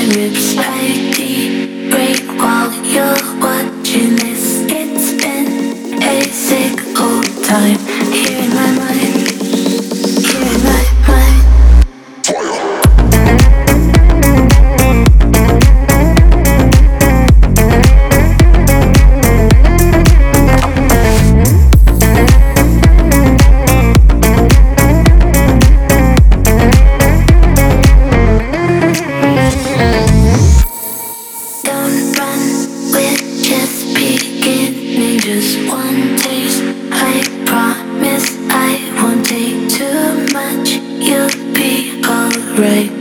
rips. I break while you're watching this. It's been a sick old time here in my mind, here in my mind. Just one taste, I promise I won't take too much. You'll be alright.